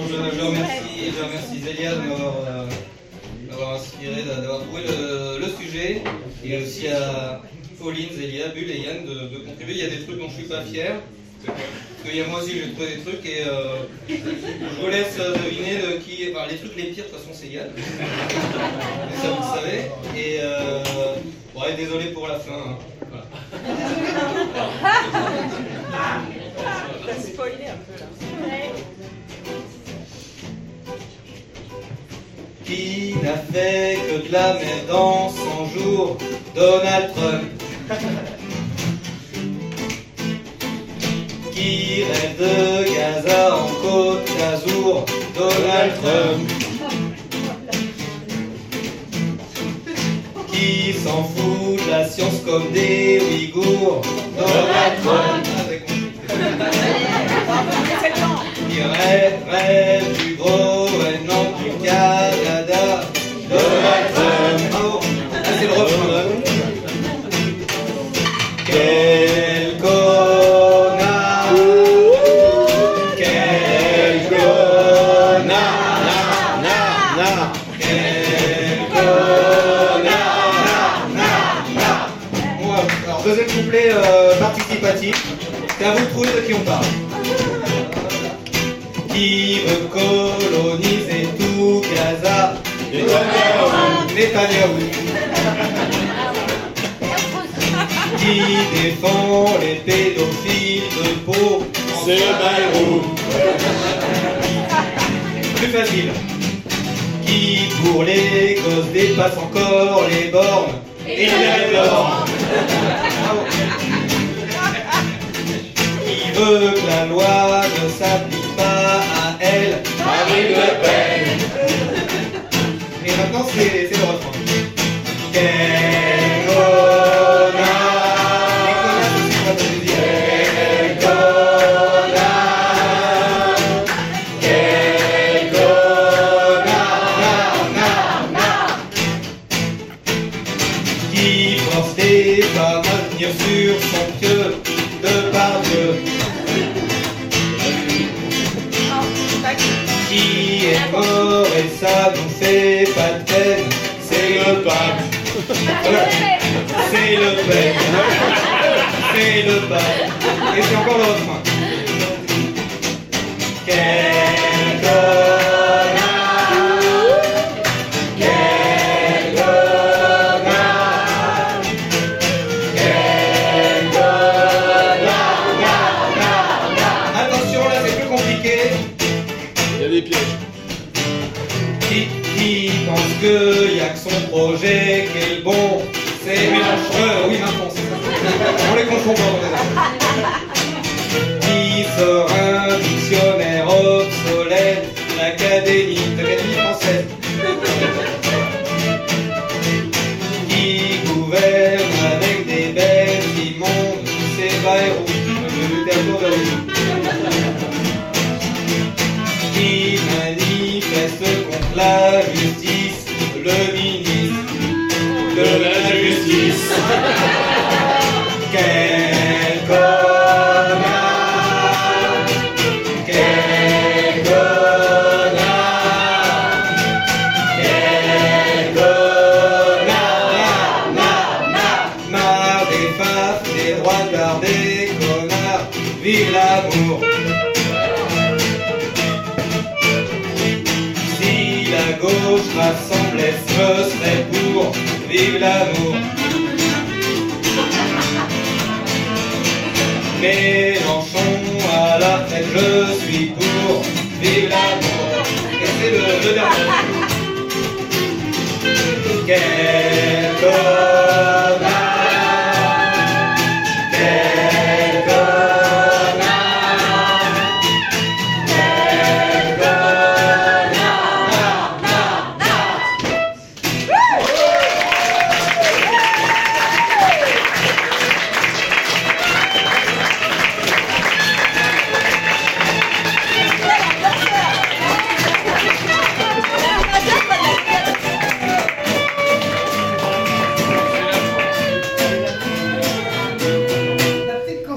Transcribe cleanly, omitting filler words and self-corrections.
je remercie Zélia de m'avoir inspiré, d'avoir trouvé le sujet, et aussi à Pauline, Zélia, Bull et Yann de contribuer. Il y a des trucs dont je suis pas fier, parce que moi aussi j'ai trouvé des trucs, et je vous laisse deviner les trucs les pires, de toute façon c'est Yann. Mais ça vous le savez. Et ouais, désolé pour la fin. Hein. Voilà. T'as spoilé un peu là. Qui n'a fait que de la merde dans 100 jours? Donald Trump. Qui rêve de Gaza en Côte d'Azur? Donald Trump. Qui s'en fout de la science comme des Ouïghours? Donald Trump. Qui rêve du Groenland, du Canada? Donald Trump. Bravo. Ah, c'est le refrain. Quel connard! Quel connard! Quel connard! Bon, alors, deuxième couplet participatif. C'est à vous de trouver de qui on parle. Qui veut coloniser tout Gaza? Netanyahou. Qui défend les pédophiles de Pau? C'est Bayrou. Plus facile. Qui pour les gosses dépasse encore les bornes? Et les bornes. Qui veut que la loi ne s'applique pas à elle? Marine Le Pen. Et maintenant c'est le refrain. Quel connard! Les connards, je sais pas ce que je dis. Quel connard! Quel connard! Qui force les femmes à venir sur son pieu de par Dieu? Qui est mort et ça nous fait pas de peine? C'est le pape. C'est le père. C'est le pape. Et c'est encore le refrain. Quel connard! Quel connard! Quel connard! Attention, là c'est plus compliqué. Il y a des pièges. Qui pense qu'il n'y a que son projet qui est le bon? C'est Mélenchon. Oui, maintenant, c'est ça. On les confond pas. Qui sort un dictionnaire obsolète? L'Académie française. Qui gouverne avec des bêtes immondes? C'est Bayrou. Qui manifeste contre la justice? Le ministre de la justice. Quel connard! Quel connard! Quel connard! Marre des faf, des droits des connards. Vive l'amour! La gauche rassemblée, ce serait pour. Vive l'amour. Mélenchon à la fête, je suis pour. Vive l'amour. Et c'est le dernier.